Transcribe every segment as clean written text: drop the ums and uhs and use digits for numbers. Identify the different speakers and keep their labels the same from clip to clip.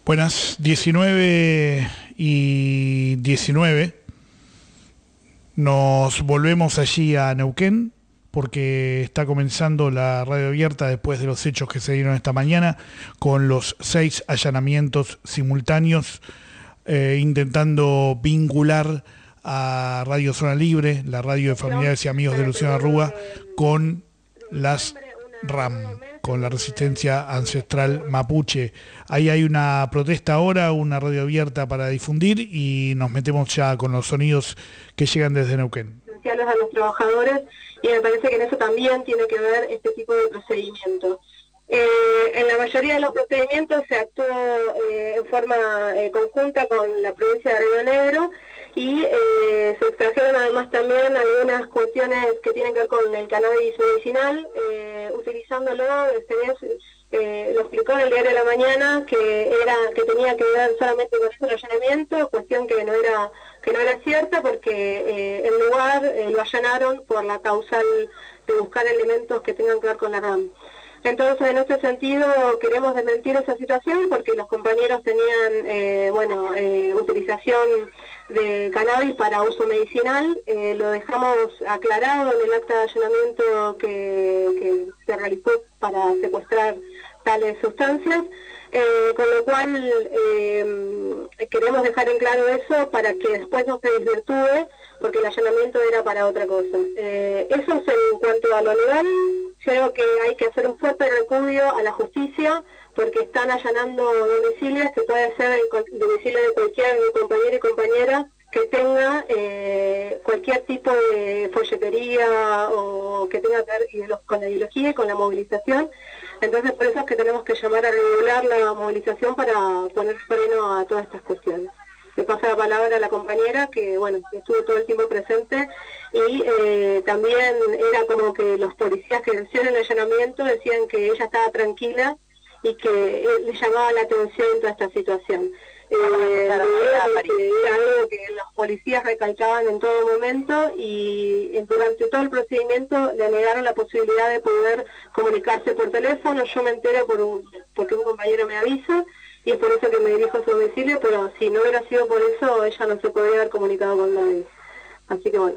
Speaker 1: Buenas, 19:19. Nos volvemos allí a Neuquén porque está comenzando la radio abierta después de los hechos que se dieron esta mañana con los 6 allanamientos simultáneos intentando vincular a Radio Zona Libre, la radio de familiares y amigos de Luciano Arruga, con las RAM, con la resistencia ancestral mapuche. Ahí hay una protesta ahora, una radio abierta para difundir, y nos metemos ya con los sonidos que llegan desde Neuquén.
Speaker 2: A los trabajadores, y me parece que en eso también tiene que ver este tipo de procedimientos. En la mayoría de los procedimientos se actuó en forma conjunta con la provincia de Río Negro, y se extrajeron además también algunas cuestiones que tienen que ver con el cannabis medicinal, utilizándolo, lo explicó en el diario de la mañana, que tenía que ver solamente con el allanamiento, cuestión que no era cierta, porque el lugar lo allanaron por la causal de buscar elementos que tengan que ver con la RAM. Entonces, en este sentido, queremos desmentir esa situación porque los compañeros tenían, utilización de cannabis para uso medicinal. Lo dejamos aclarado en el acta de allanamiento que se realizó para secuestrar tales sustancias, con lo cual queremos dejar en claro eso para que después no se desvirtúe, porque el allanamiento era para otra cosa. Eso es en cuanto a lo legal. Creo que hay que hacer un fuerte repudio a la justicia, porque están allanando domicilios, que puede ser el domicilio de cualquier compañero y compañera que tenga cualquier tipo de folletería o que tenga que ver con la ideología y con la movilización. Entonces, por eso es que tenemos que llamar a regular la movilización para poner freno a todas estas cuestiones. Le paso la palabra a la compañera que, estuvo todo el tiempo presente, y también era como que los policías que hicieron el allanamiento decían que ella estaba tranquila y que le llamaba la atención toda esta situación. Era algo que los policías recalcaban en todo momento, y durante todo el procedimiento le negaron la posibilidad de poder comunicarse por teléfono. Yo me entero porque un compañero me avisa, y es por eso que me dirijo a su domicilio, pero si no hubiera sido por eso, ella no se podría haber comunicado con nadie. Así que bueno.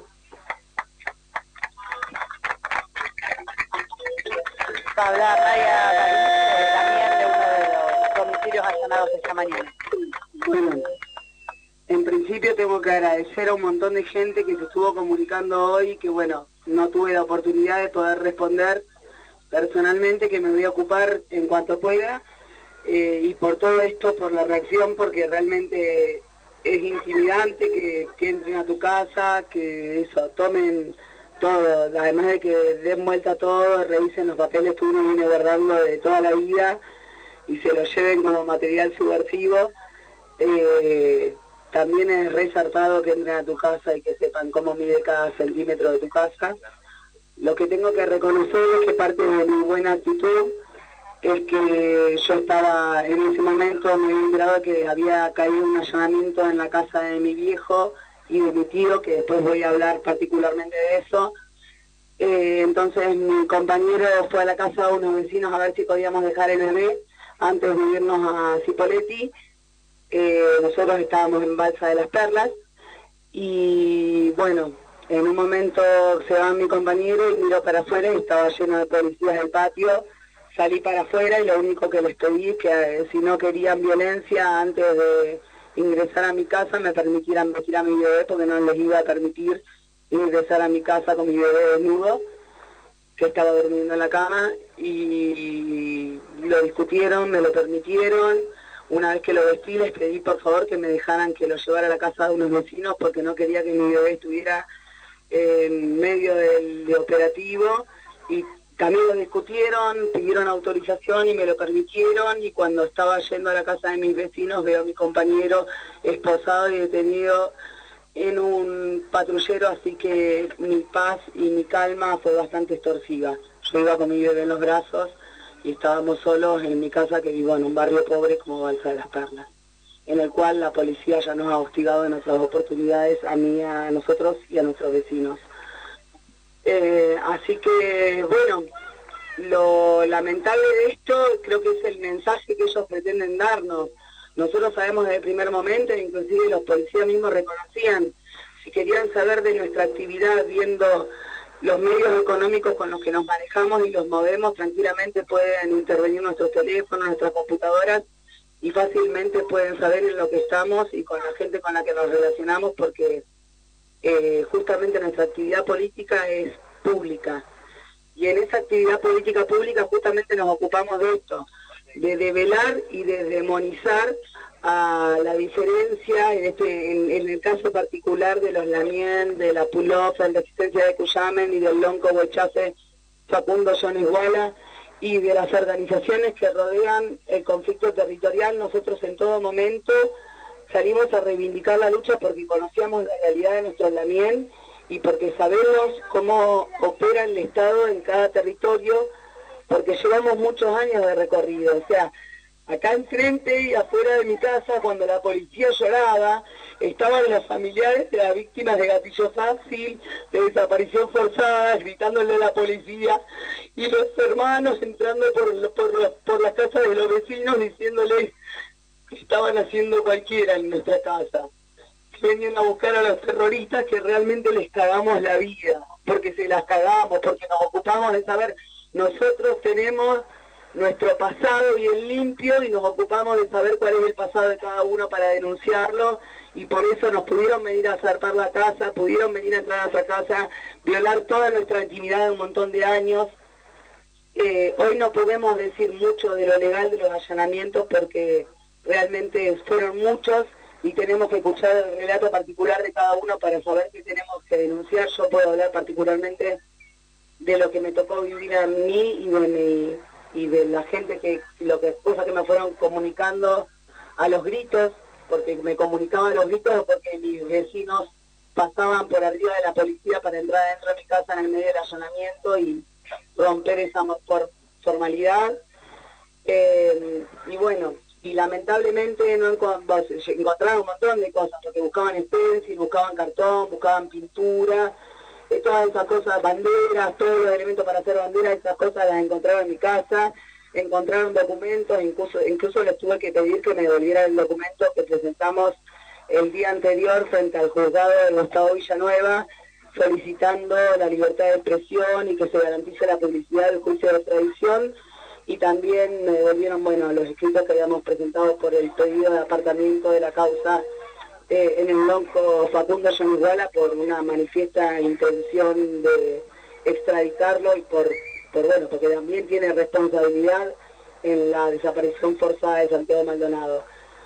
Speaker 3: Va a hablar Raya también de uno de los domicilios allanados esta mañana.
Speaker 4: Bueno, en principio tengo que agradecer a un montón de gente que se estuvo comunicando hoy, que no tuve la oportunidad de poder responder personalmente, que me voy a ocupar en cuanto pueda, y por todo esto, por la reacción, porque realmente es intimidante que entren a tu casa, que tomen todo, además de que den vuelta todo, revisen los papeles que uno viene guardando de toda la vida y se los lleven como material subversivo. También es resaltado que entren a tu casa y que sepan cómo mide cada centímetro de tu casa. Lo que tengo que reconocer es que parte de mi buena actitud es que yo estaba en ese momento, me había enterado que había caído un allanamiento en la casa de mi viejo y de mi tío, que después voy a hablar particularmente de eso. Entonces mi compañero fue a la casa de unos vecinos a ver si podíamos dejar el bebé antes de irnos a Cipolletti. Nosotros estábamos en Balsa de las Perlas, y en un momento se va mi compañero y miró para afuera y estaba lleno de policías del patio. Salí para afuera y lo único que les pedí es que si no querían violencia antes de ingresar a mi casa me permitieran vestir a mi bebé, porque no les iba a permitir ingresar a mi casa con mi bebé desnudo, que estaba durmiendo en la cama, y lo discutieron, me lo permitieron. Una vez que lo vestí les pedí por favor que me dejaran que lo llevara a la casa de unos vecinos, porque no quería que mi bebé estuviera en medio del operativo, y también lo discutieron, pidieron autorización y me lo permitieron, y cuando estaba yendo a la casa de mis vecinos veo a mi compañero esposado y detenido en un patrullero, así que mi paz y mi calma fue bastante extorsiva. Yo iba con mi bebé en los brazos y estábamos solos en mi casa, que vivo en un barrio pobre como Balsa de las Perlas, en el cual la policía ya nos ha hostigado en nuestras oportunidades, a mí, a nosotros y a nuestros vecinos. Así que, lo lamentable de esto creo que es el mensaje que ellos pretenden darnos, Nosotros sabemos desde el primer momento, inclusive los policías mismos reconocían, si querían saber de nuestra actividad, viendo los medios económicos con los que nos manejamos y los movemos, tranquilamente pueden intervenir nuestros teléfonos, nuestras computadoras, y fácilmente pueden saber en lo que estamos y con la gente con la que nos relacionamos, porque justamente nuestra actividad política es pública. Y en esa actividad política pública justamente nos ocupamos de esto, de develar y de demonizar a la diferencia, en el caso particular de los Lamien, de la Pulov, de la existencia de Cuyamen y del Lonco Huechafe Facundo John Iguala, y de las organizaciones que rodean el conflicto territorial. Nosotros en todo momento salimos a reivindicar la lucha porque conocíamos la realidad de nuestros Lamien y porque sabemos cómo opera el Estado en cada territorio, porque llevamos muchos años de recorrido. O sea, acá enfrente y afuera de mi casa, cuando la policía lloraba, estaban los familiares de las víctimas de gatillo fácil, de desaparición forzada, gritándole a la policía, y los hermanos entrando por las casas de los vecinos diciéndoles que estaban haciendo cualquiera en nuestra casa. Venían a buscar a los terroristas, que realmente les cagamos la vida, porque se las cagamos, porque nos ocupamos de saber. Nosotros tenemos nuestro pasado bien limpio y nos ocupamos de saber cuál es el pasado de cada uno para denunciarlo, y por eso nos pudieron venir a zarpar la casa, pudieron venir a entrar a nuestra casa, violar toda nuestra intimidad de un montón de años. Hoy no podemos decir mucho de lo legal de los allanamientos porque realmente fueron muchos y tenemos que escuchar el relato particular de cada uno para saber qué tenemos que denunciar. Yo puedo hablar particularmente de lo que me tocó vivir a mí y de la gente cosas que me fueron comunicando a los gritos, porque me comunicaban a los gritos porque mis vecinos pasaban por arriba de la policía para entrar dentro de mi casa en el medio del allanamiento y romper esa formalidad. Y bueno, y lamentablemente no encontraron un montón de cosas, porque buscaban stencil, buscaban cartón, buscaban pintura, todas esas cosas, banderas, todos los elementos para hacer banderas, esas cosas las encontraron en mi casa. Encontraron documentos, incluso les tuve que pedir que me devolvieran el documento que presentamos el día anterior frente al juzgado del Estado Villanueva, solicitando la libertad de expresión y que se garantice la publicidad del juicio de extradición. Y también me devolvieron, los escritos que habíamos presentado por el pedido de apartamiento de la causa en el Lonco Facundo John Iguala, por una manifiesta intención de extraditarlo y porque también tiene responsabilidad en la desaparición forzada de Santiago Maldonado.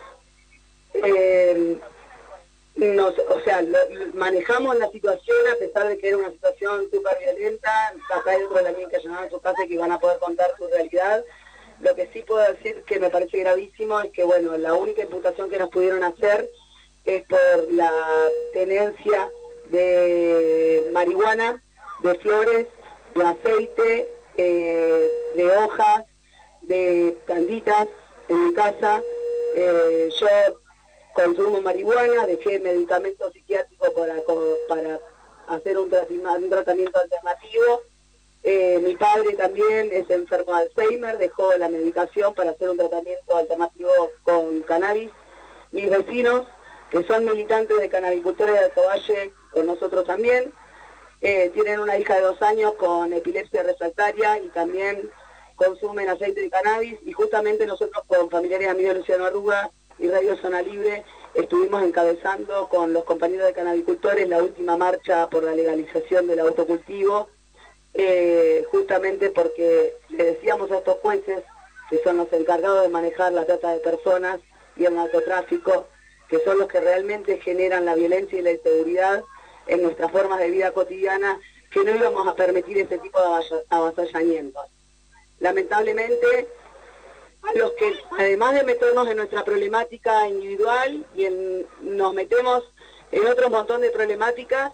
Speaker 4: Manejamos la situación a pesar de que era una situación súper violenta. Acá hay otros también que allanaron su casa y que van a poder contar su realidad. Lo que sí puedo decir que me parece gravísimo es que, la única imputación que nos pudieron hacer es por la tenencia de marihuana, de flores, de aceite, de hojas, de plantitas en mi casa. Yo consumo marihuana, dejé medicamentos psiquiátricos para hacer un tratamiento alternativo. Mi padre también es enfermo de Alzheimer, dejó la medicación para hacer un tratamiento alternativo con cannabis. Mis vecinos, que son militantes de Cannabicultores de Alto Valle, con nosotros también, tienen una hija de 2 años con epilepsia refractaria y también consumen aceite de cannabis, y justamente nosotros con familiares amigos de Luciano Arruga y Radio Zona Libre estuvimos encabezando con los compañeros de Cannabicultores la última marcha por la legalización del autocultivo, justamente porque le decíamos a estos jueces, que son los encargados de manejar la trata de personas y el narcotráfico, que son los que realmente generan la violencia y la inseguridad en nuestras formas de vida cotidiana, que no íbamos a permitir ese tipo de avasallamientos. Lamentablemente, a los que, además de meternos en nuestra problemática individual, nos metemos en otro montón de problemáticas,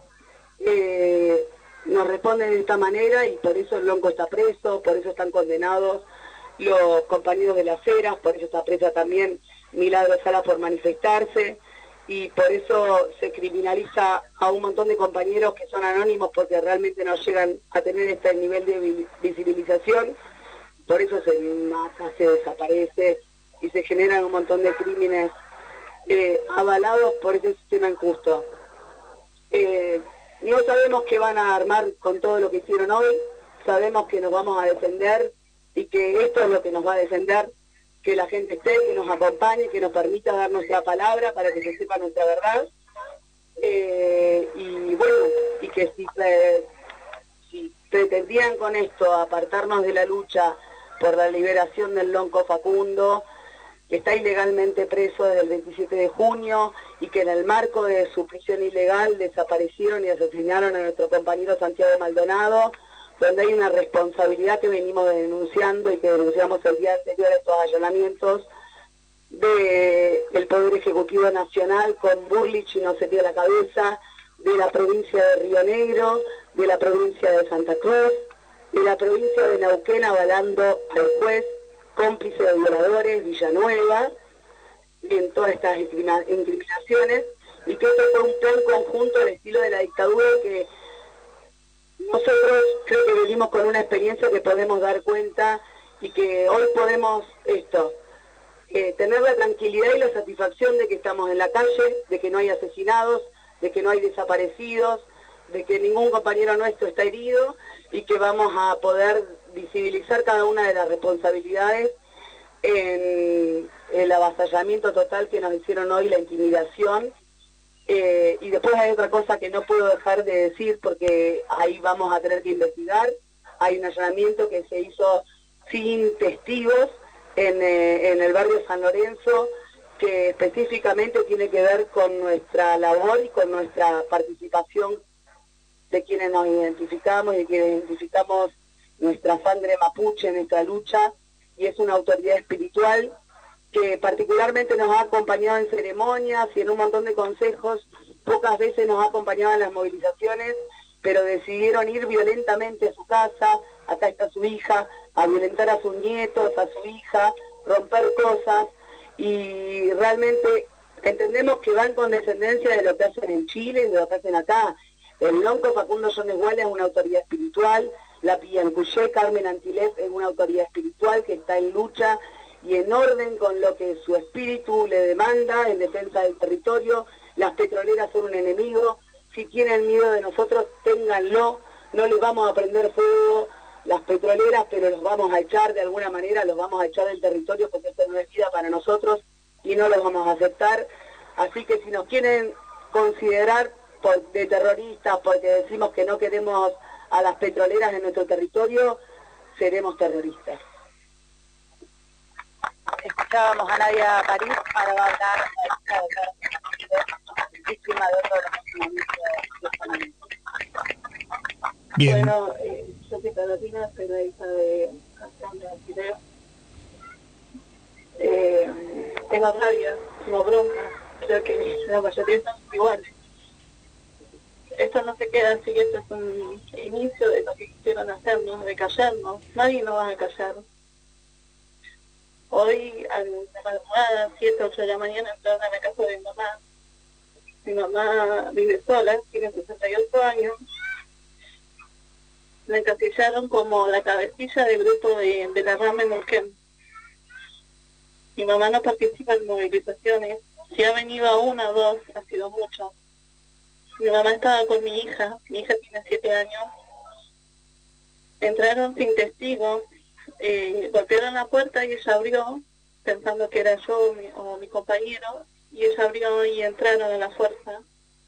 Speaker 4: nos responden de esta manera, y por eso el Lonco está preso, por eso están condenados los compañeros de las Heras, por eso está presa también Milagro Sala por manifestarse, y por eso se criminaliza a un montón de compañeros que son anónimos porque realmente no llegan a tener este nivel de visibilización. Por eso se mata, se desaparece, y se generan un montón de crímenes avalados por ese sistema injusto. No sabemos qué van a armar con todo lo que hicieron hoy, sabemos que nos vamos a defender y que esto es lo que nos va a defender, que la gente esté, que nos acompañe, que nos permita dar nuestra palabra para que se sepa nuestra verdad. Y bueno, y que si pretendían con esto apartarnos de la lucha por la liberación del lonco Facundo, que está ilegalmente preso desde el 27 de junio y que en el marco de su prisión ilegal desaparecieron y asesinaron a nuestro compañero Santiago Maldonado, donde hay una responsabilidad que venimos denunciando y que denunciamos el día anterior a estos allanamientos del Poder Ejecutivo Nacional con Burlich y no se tira la cabeza, de la provincia de Río Negro, de la provincia de Santa Cruz, de la provincia de Neuquén avalando al juez cómplice de violadores, Villanueva, en todas estas incriminaciones, y que esto fue un plan conjunto al estilo de la dictadura que nosotros creo que venimos con una experiencia que podemos dar cuenta y que hoy podemos tener la tranquilidad y la satisfacción de que estamos en la calle, de que no hay asesinados, de que no hay desaparecidos, de que ningún compañero nuestro está herido y que vamos a poder visibilizar cada una de las responsabilidades en el avasallamiento total que nos hicieron hoy, la intimidación. Y después hay otra cosa que no puedo dejar de decir porque ahí vamos a tener que investigar. Hay un allanamiento que se hizo sin testigos en el barrio San Lorenzo, que específicamente tiene que ver con nuestra labor y con nuestra participación de quienes nos identificamos y de quienes identificamos nuestra sangre mapuche, nuestra lucha, y es una autoridad espiritual que particularmente nos ha acompañado en ceremonias y en un montón de consejos, pocas veces nos ha acompañado en las movilizaciones, pero decidieron ir violentamente a su casa, acá está su hija, a violentar a sus nietos, a su hija, romper cosas, y realmente entendemos que van con descendencia de lo que hacen en Chile y de lo que hacen acá. El lonco Facundo Son Iguales es una autoridad espiritual, la Pillancuché Carmen Antilef es una autoridad espiritual que está en lucha y en orden con lo que su espíritu le demanda en defensa del territorio. Las petroleras son un enemigo, si tienen miedo de nosotros, ténganlo, no les vamos a prender fuego las petroleras, pero los vamos a echar de alguna manera, los vamos a echar del territorio porque esto no es vida para nosotros y no los vamos a aceptar. Así que si nos quieren considerar de terroristas porque decimos que no queremos a las petroleras en nuestro territorio, seremos terroristas.
Speaker 3: Escuchábamos a Nadia París para hablar víctima de otro de
Speaker 1: Bien.
Speaker 2: Bueno, yo soy Carolina, soy la hija de Cassandra Alquiler. Tengo rabia, tengo bronca, creo que la mayoría están iguales. Esto no se queda así, esto es un inicio de lo que quisieron hacernos, de callarnos. Nadie nos va a callar. Hoy, a la madrugada, 7, 8 de la mañana, entraron a la casa de mi mamá. Mi mamá vive sola, tiene 68 años. La encasillaron como la cabecilla del grupo de la rama en Neuquén. Mi mamá no participa en movilizaciones. Si ha venido a 1 o 2, ha sido mucho. Mi mamá estaba con mi hija tiene 7 años. Entraron sin testigos, golpearon la puerta y ella abrió, pensando que era yo o mi compañero, y ella abrió y entraron a la fuerza.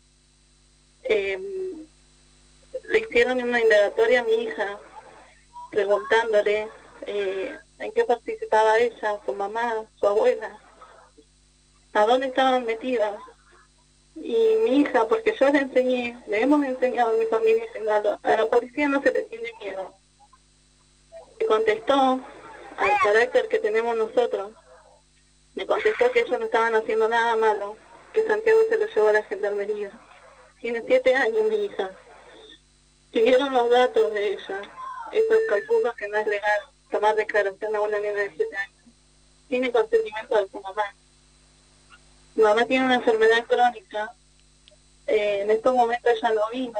Speaker 2: Le hicieron una indagatoria a mi hija, preguntándole en qué participaba ella, su mamá, su abuela, a dónde estaban metidas. Y mi hija, porque yo le hemos enseñado a mi familia a la policía no se le tiene miedo. Le contestó al carácter que tenemos nosotros, me contestó que ellos no estaban haciendo nada malo, que Santiago se lo llevó a la gendarmería. Tiene 7 años mi hija. Siguieron los datos de ella, estos calculos que no es legal tomar declaración a una niña de 7 años. Tiene consentimiento de su mamá. Mi mamá tiene una enfermedad crónica. En estos momentos ella no vino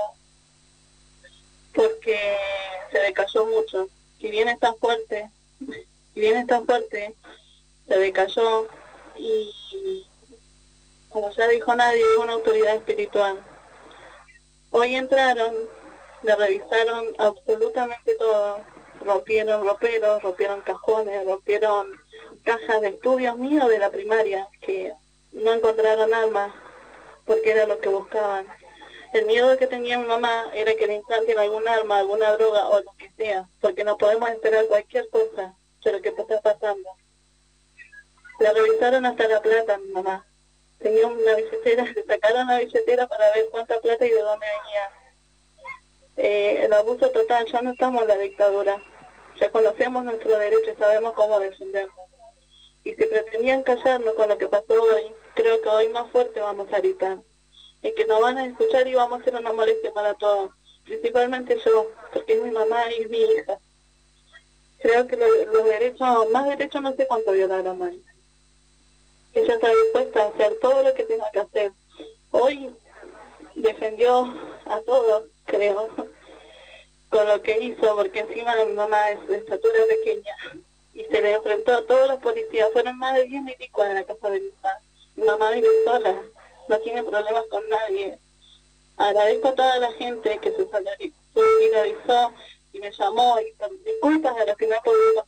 Speaker 2: porque se decayó mucho. Si bien está fuerte, se decayó y, como ya dijo nadie, es una autoridad espiritual. Hoy entraron, le revisaron absolutamente todo, rompieron roperos, rompieron cajones, rompieron cajas de estudios míos de la primaria, que no encontraron armas porque era lo que buscaban. El miedo que tenía mi mamá era que le implanten algún arma, alguna droga o lo que sea, porque no podemos esperar cualquier cosa de lo que está pasando. Le revisaron hasta la plata a mi mamá. Tenía una billetera, le sacaron la billetera para ver cuánta plata y de dónde venía. El abuso total, ya no estamos en la dictadura. Ya conocemos nuestro derecho y sabemos cómo defendernos. Y si pretendían callarnos con lo que pasó hoy, creo que hoy más fuerte vamos a gritar. Y que nos van a escuchar y vamos a hacer una molestia para todos. Principalmente yo, porque es mi mamá y mi hija. Creo que los derechos, más derechos no sé cuánto violaron hoy. Ella está dispuesta a hacer todo lo que tenga que hacer. Hoy defendió a todos, creo, con lo que hizo, porque encima mi mamá es de estatura pequeña y se le enfrentó a todos los policías. Fueron más de 10 milicos en la casa de mi mamá. Mi mamá vive sola, no tiene problemas con nadie. Agradezco a toda la gente que se solidarizó y me llamó y con disculpas a los que no he podido.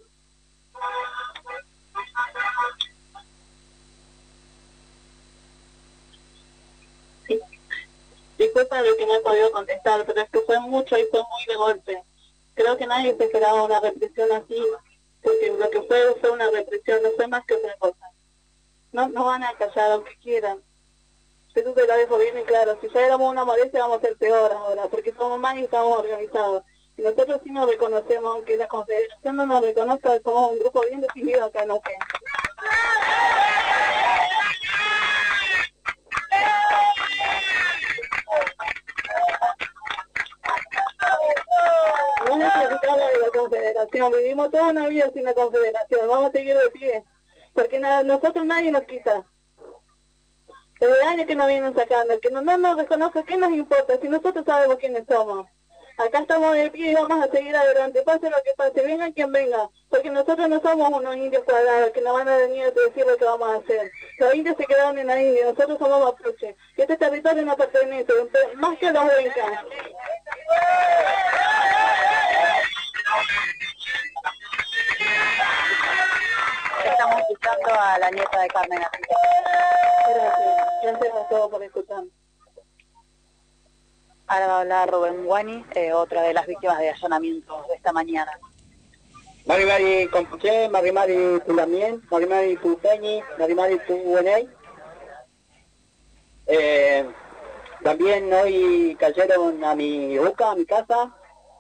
Speaker 2: Sí. Disculpas a los que no he podido contestar, pero es que fue mucho y fue muy de golpe. Creo que nadie se esperaba una represión así, porque lo que fue una represión, no fue más que otra cosa. No van a callar aunque quieran. Eso te lo dejo bien y claro. Si ya éramos una molestia, vamos a ser peor ahora, porque somos más y estamos organizados. Y nosotros sí nos reconocemos, aunque la Confederación no nos reconozca, somos un grupo bien definido acá en Neuquén. No necesitamos de la Confederación, vivimos toda una vida sin la Confederación, vamos a seguir de pie, porque nosotros nadie nos quita. El daño que nos vienen sacando, el que no nos reconozca, ¿qué nos importa? Si nosotros sabemos quiénes somos. Acá estamos de pie y vamos a seguir adelante, pase lo que pase, venga quien venga, porque nosotros no somos unos indios cuadrados que nos van a venir a decir lo que vamos a hacer. Los indios se quedaron en la India, nosotros somos mapuches, y este territorio no pertenece, más que los huencas.
Speaker 3: Estamos escuchando a la nieta de Carmen Asís.
Speaker 2: Gracias a todos por escuchar.
Speaker 3: Ahora va a hablar Rubén Guani, otra de las víctimas de allanamientos de esta mañana.
Speaker 5: Mari Compuché, Mari Tulamien, Mari Tupeñi, Mari Tueney. También hoy cayeron a mi boca, a mi casa.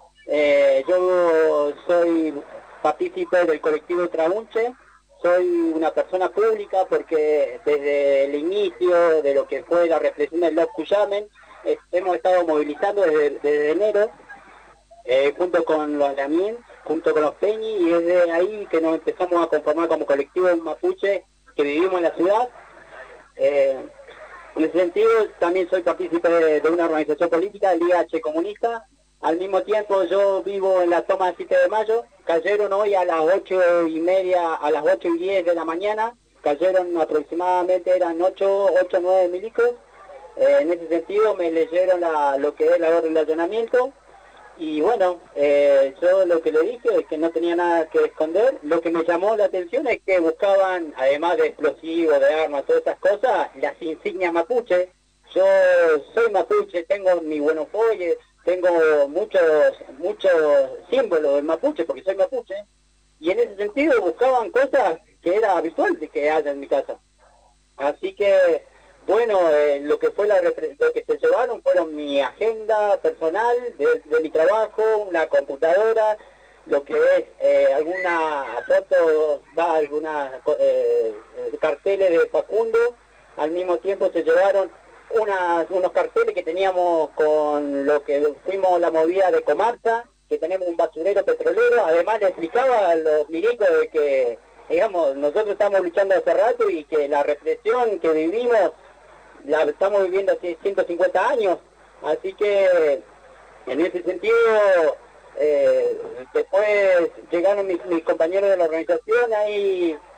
Speaker 5: Yo soy partícipe del colectivo Traunche. Soy una persona pública porque desde el inicio de lo que fue la represión del Lop Cuyamen, hemos estado movilizando desde enero, junto con los Lamien, junto con los Peñi, y es de ahí que nos empezamos a conformar como colectivo mapuche que vivimos en la ciudad. En ese sentido, también soy partícipe de una organización política, el IH Comunista. Al mismo tiempo, yo vivo en la toma del 7 de mayo. Cayeron hoy a las 8:30, a las 8:10 de la mañana. Cayeron aproximadamente, eran 8 o 9 milicos. En ese sentido, me leyeron lo que es la orden de allanamiento. Y bueno, yo lo que le dije es que no tenía nada que esconder. Lo que me llamó la atención es que buscaban, además de explosivos, de armas, todas esas cosas, las insignias mapuche. Yo soy mapuche, tengo mi buenos folles, tengo muchos símbolos del mapuche porque soy mapuche, y en ese sentido buscaban cosas que era habitual de que haya en mi casa. Así que, bueno, lo que se llevaron fueron mi agenda personal de mi trabajo, una computadora, lo que es alguna foto, algunas carteles de Facundo. Al mismo tiempo se llevaron unos carteles que teníamos con lo que fuimos la movida de Comarsa, que tenemos un basurero petrolero. Además le explicaba a los milicos de que, digamos, nosotros estamos luchando hace rato y que la represión que vivimos la estamos viviendo hace 150 años. Así que, en ese sentido, después llegaron mis compañeros de la organización ahí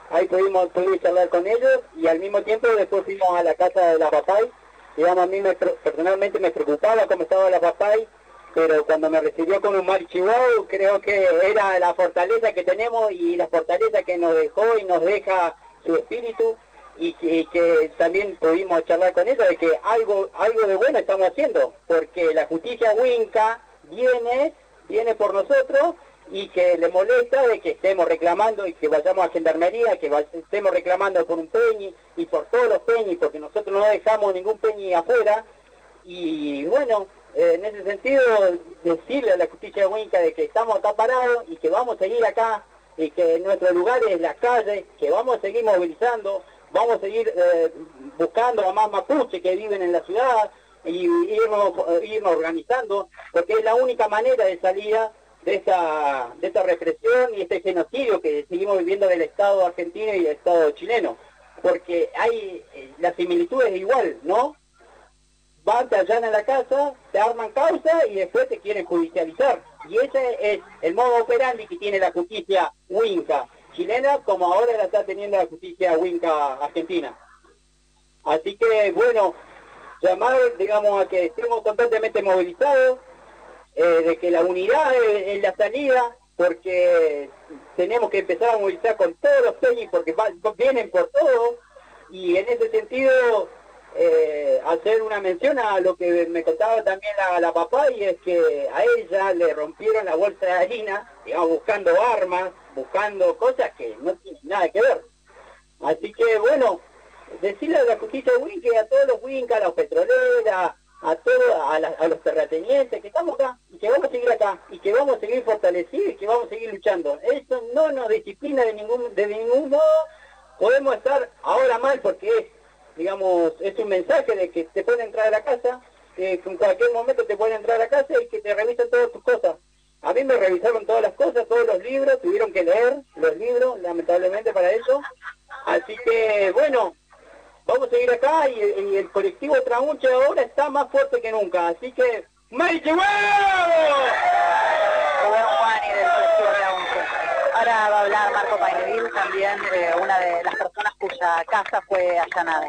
Speaker 5: ahí pudimos charlar con ellos y al mismo tiempo después fuimos a la casa de la Papay. Digamos, a mí personalmente me preocupaba cómo estaba la Papay, pero cuando me recibió con un marichihuahua, creo que era la fortaleza que tenemos y la fortaleza que nos dejó y nos deja su espíritu, y que también pudimos charlar con ella de que algo de bueno estamos haciendo, porque la justicia Winca viene por nosotros, y que le molesta de que estemos reclamando y que vayamos a Gendarmería, que estemos reclamando por un peñi y por todos los peñis, porque nosotros no dejamos ningún peñi afuera. Y bueno, en ese sentido, decirle a la justicia Winca de que estamos acá parados y que vamos a seguir acá, y que nuestro lugar es la calle, que vamos a seguir movilizando, vamos a seguir buscando a más mapuches que viven en la ciudad y irnos organizando, porque es la única manera de salida de esta represión y este genocidio que seguimos viviendo del Estado argentino y del Estado chileno, porque hay la similitud es igual, ¿no? Van, te allanan la casa, te arman causa y después te quieren judicializar, y ese es el modo operandi que tiene la justicia Winca chilena, como ahora la está teniendo la justicia Winca argentina. Así que bueno, llamar, digamos, a que estemos constantemente movilizados, de que la unidad es la salida, porque tenemos que empezar a movilizar con todos los peñis, porque vienen por todo, y en ese sentido hacer una mención a lo que me contaba también la papá, y es que a ella le rompieron la bolsa de harina, digamos, buscando armas, buscando cosas que no tienen nada que ver. Así que bueno, decirle a la justicia Winca, a todos los Winca, a los petroleras, a los terratenientes, que estamos acá, y que vamos a seguir acá, y que vamos a seguir fortalecidos, y que vamos a seguir luchando. Eso no nos disciplina de ningún modo. Podemos estar ahora mal porque es un mensaje de que te pueden entrar a la casa, que en cualquier momento te pueden entrar a la casa y que te revisan todas tus cosas. A mí me revisaron todas las cosas, todos los libros, tuvieron que leer los libros, lamentablemente para eso. Así que bueno, vamos a seguir acá, y el colectivo Traunche ahora está más fuerte que nunca, así que ¡marichihuahua!
Speaker 3: Ahora va a hablar Marco Paineville, también una de las personas cuya casa fue allanada.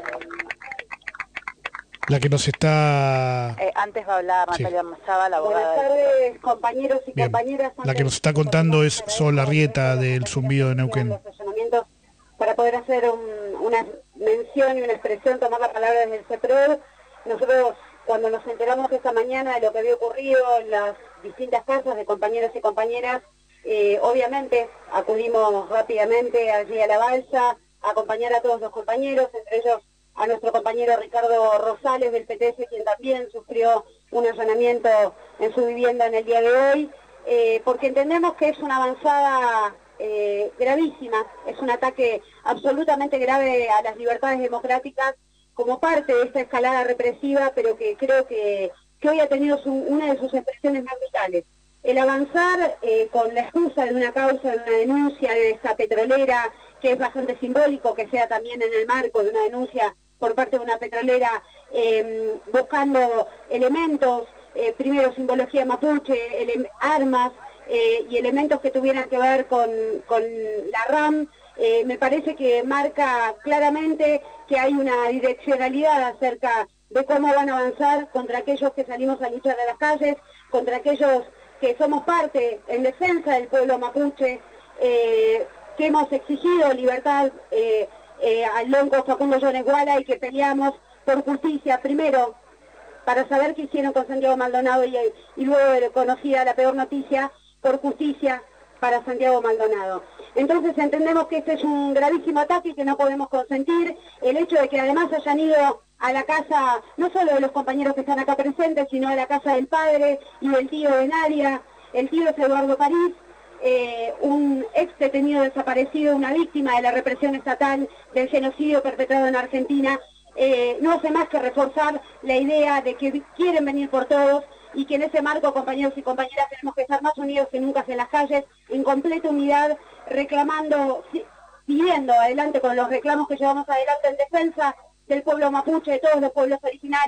Speaker 1: La que nos está...
Speaker 3: antes va a hablar Natalia Machaba, la abogada.
Speaker 2: Buenas tardes, compañeros y
Speaker 1: Bien.
Speaker 2: compañeras.
Speaker 1: La que nos está contando es Sol Arrieta del Zumbido de Neuquén.
Speaker 2: Los allanamientos, para poder hacer una mención y una expresión, tomar la palabra desde el CEPROD. Nosotros, cuando nos enteramos esta mañana de lo que había ocurrido en las distintas casas de compañeros y compañeras, obviamente acudimos rápidamente allí a la balsa a acompañar a todos los compañeros, entre ellos a nuestro compañero Ricardo Rosales del PTS, quien también sufrió un allanamiento en su vivienda en el día de hoy, porque entendemos que es una avanzada gravísima, es un ataque absolutamente grave a las libertades democráticas como parte de esta escalada represiva, pero que creo que hoy ha tenido una de sus expresiones más vitales. El avanzar con la excusa de una causa, de una denuncia de esta petrolera, que es bastante simbólico que sea también en el marco de una denuncia por parte de una petrolera, buscando elementos, primero simbología mapuche, armas y elementos que tuvieran que ver con la RAM, me parece que marca claramente que hay una direccionalidad acerca de cómo van a avanzar contra aquellos que salimos a luchar a las calles, contra aquellos que somos parte en defensa del pueblo mapuche, que hemos exigido libertad al lonco Facundo Yoneguala, y que peleamos por justicia, primero para saber qué hicieron con Santiago Maldonado, y luego de conocida la peor noticia, por justicia para Santiago Maldonado. Entonces entendemos que este es un gravísimo ataque y que no podemos consentir. El hecho de que además hayan ido a la casa, no solo de los compañeros que están acá presentes, sino a la casa del padre y del tío de Nadia. El tío es Eduardo París, un ex detenido desaparecido, una víctima de la represión estatal del genocidio perpetrado en Argentina. No hace más que reforzar la idea de que quieren venir por todos, y que en ese marco, compañeros y compañeras, tenemos que estar más unidos que nunca en las calles, en completa unidad, reclamando, siguiendo adelante con los reclamos que llevamos adelante en defensa del pueblo mapuche, de todos los pueblos originarios,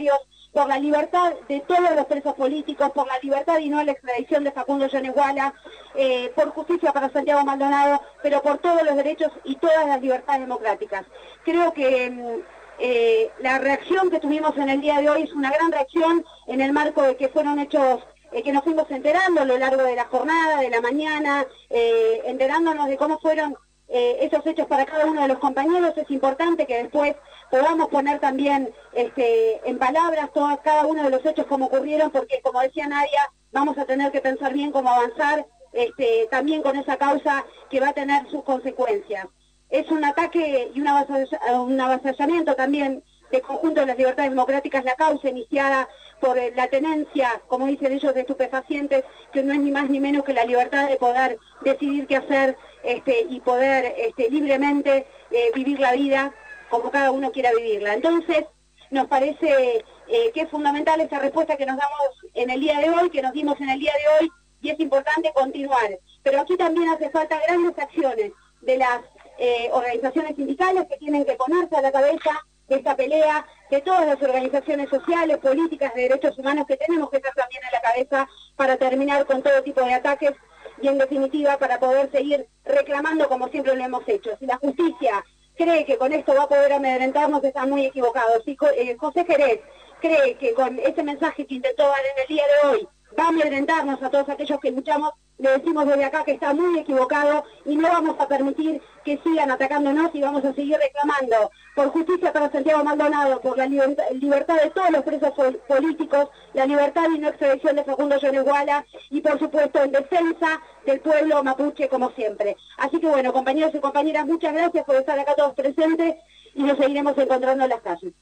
Speaker 2: por la libertad de todos los presos políticos, por la libertad y no la extradición de Facundo Yaneguala, por justicia para Santiago Maldonado, pero por todos los derechos y todas las libertades democráticas. Creo que la reacción que tuvimos en el día de hoy es una gran reacción en el marco de que fueron hechos que nos fuimos enterando a lo largo de la jornada, de la mañana, enterándonos de cómo fueron esos hechos para cada uno de los compañeros. Es importante que después podamos poner también en palabras cada uno de los hechos como ocurrieron, porque como decía Nadia, vamos a tener que pensar bien cómo avanzar también con esa causa que va a tener sus consecuencias. Es un ataque y un avasallamiento también de conjunto de las libertades democráticas, la causa iniciada por la tenencia, como dicen ellos, de estupefacientes, que no es ni más ni menos que la libertad de poder decidir qué hacer y poder libremente vivir la vida como cada uno quiera vivirla. Entonces, nos parece que es fundamental esta respuesta que nos damos en el día de hoy, que nos dimos en el día de hoy, y es importante continuar. Pero aquí también hace falta grandes acciones de las organizaciones sindicales que tienen que ponerse a la cabeza de esta pelea, de todas las organizaciones sociales, políticas, de derechos humanos que tenemos que estar también a la cabeza para terminar con todo tipo de ataques y en definitiva para poder seguir reclamando como siempre lo hemos hecho. Si la justicia cree que con esto va a poder amedrentarnos, está muy equivocado. Si José Jerez cree que con ese mensaje que intentó dar en el día de hoy va a amedrentarnos a todos aquellos que luchamos, le decimos desde acá que está muy equivocado y no vamos a permitir que sigan atacándonos y vamos a seguir reclamando por justicia para Santiago Maldonado, por la libertad de todos los presos políticos, la libertad y no extradición de Facundo Yaneguala y por supuesto en defensa del pueblo mapuche como siempre. Así que bueno, compañeros y compañeras, muchas gracias por estar acá todos presentes y nos seguiremos encontrando en las calles.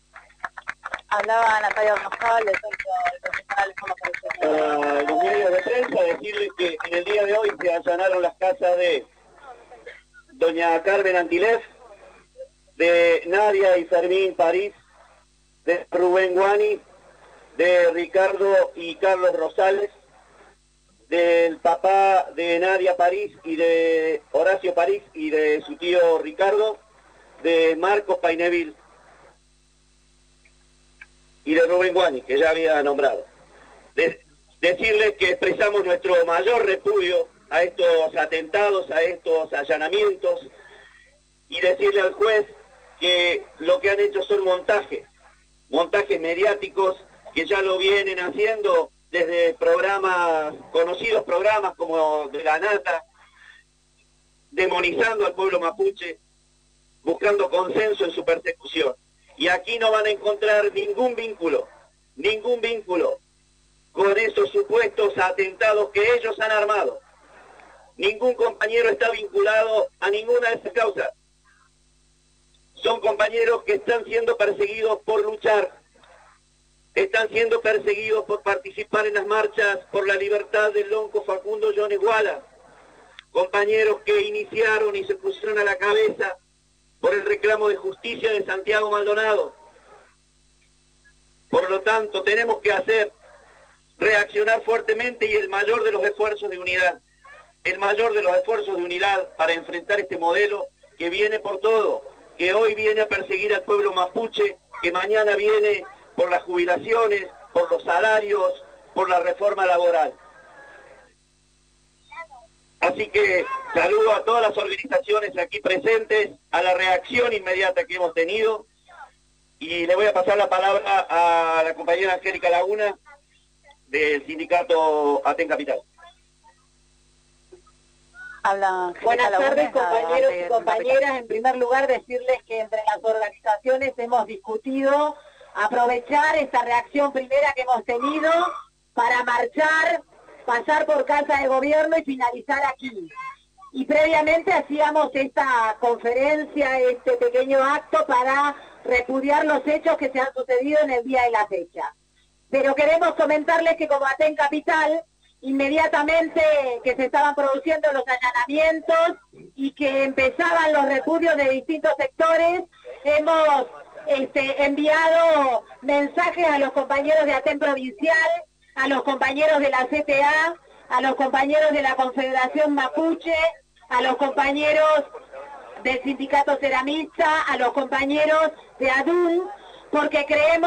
Speaker 3: Hablaba Natalia Ornojal, del Centro Profesional
Speaker 5: Para los medios de prensa, decirles que en el día de hoy se allanaron las casas de doña Carmen Antilef, de Nadia y Fermín París, de Rubén Guani, de Ricardo y Carlos Rosales, del papá de Nadia París y de Horacio París y de su tío Ricardo, de Marcos Paineville y de Rubén Guani, que ya había nombrado. Decirles que expresamos nuestro mayor repudio a estos atentados, a estos allanamientos, y decirle al juez que lo que han hecho son montajes mediáticos que ya lo vienen haciendo desde conocidos programas como de La Nata, demonizando al pueblo mapuche, buscando consenso en su persecución. Y aquí no van a encontrar ningún vínculo con esos supuestos atentados que ellos han armado. Ningún compañero está vinculado a ninguna de esas causas. Son compañeros que están siendo perseguidos por luchar, están siendo perseguidos por participar en las marchas por la libertad del lonco Facundo Yaneguala, compañeros que iniciaron y se pusieron a la cabeza por el reclamo de justicia de Santiago Maldonado. Por lo tanto, tenemos que reaccionar fuertemente y el mayor de los esfuerzos de unidad, para enfrentar este modelo que viene por todo, que hoy viene a perseguir al pueblo mapuche, que mañana viene por las jubilaciones, por los salarios, por la reforma laboral. Así que saludo a todas las organizaciones aquí presentes, a la reacción inmediata que hemos tenido, y le voy a pasar la palabra a la compañera Angélica Laguna del sindicato Aten Capital.
Speaker 3: Buenas tardes, compañeros y compañeras. En primer lugar, decirles que entre las organizaciones hemos discutido aprovechar esta reacción primera que hemos tenido para marchar, pasar por Casa de Gobierno y finalizar aquí. Y previamente hacíamos esta conferencia, este pequeño acto para repudiar los hechos que se han sucedido en el día de la fecha. Pero queremos comentarles que como Aten Capital, inmediatamente que se estaban produciendo los allanamientos y que empezaban los repudios de distintos sectores, hemos enviado mensajes a los compañeros de Aten Provincial, a los compañeros de la CTA, a los compañeros de la Confederación Mapuche, a los compañeros del Sindicato Ceramista, a los compañeros de ADUN, porque creemos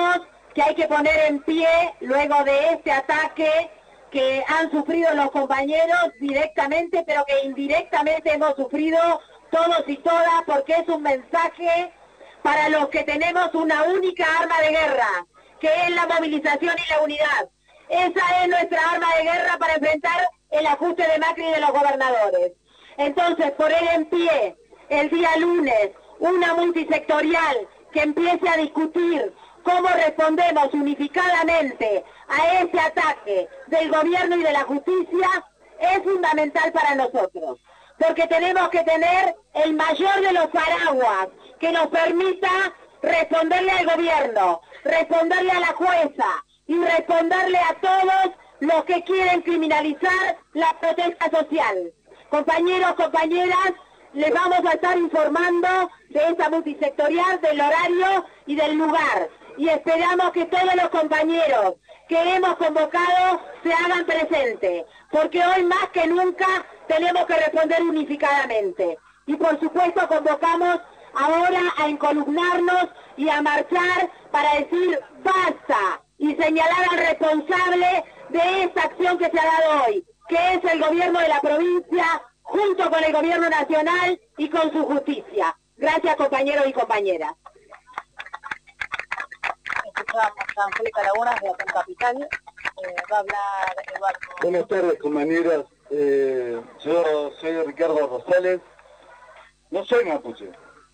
Speaker 3: que hay que poner en pie luego de este ataque que han sufrido los compañeros directamente, pero que indirectamente hemos sufrido todos y todas, porque es un mensaje para los que tenemos una única arma de guerra, que es la movilización y la unidad. Esa es nuestra arma de guerra para enfrentar el ajuste de Macri y de los gobernadores. Entonces, poner en pie el día lunes una multisectorial que empiece a discutir cómo respondemos unificadamente a ese ataque del gobierno y de la justicia es fundamental para nosotros, porque tenemos que tener el mayor de los paraguas que nos permita responderle al gobierno, responderle a la jueza y responderle a todos los que quieren criminalizar la protesta social. Compañeros, compañeras, les vamos a estar informando de esta multisectorial, del horario y del lugar. Y esperamos que todos los compañeros que hemos convocado se hagan presentes, porque hoy más que nunca tenemos que responder unificadamente. Y por supuesto convocamos ahora a encolumnarnos y a marchar para decir basta y señalar al responsable de esta acción que se ha dado hoy, que es el gobierno de la provincia, junto con el gobierno nacional y con su justicia. Gracias, compañeros y compañeras.
Speaker 6: Escuchamos a Angélica Lagunas de Aten Capital. Va a hablar Eduardo.
Speaker 7: Buenas tardes, compañeras. Yo soy Ricardo Rosales. No soy mapuche.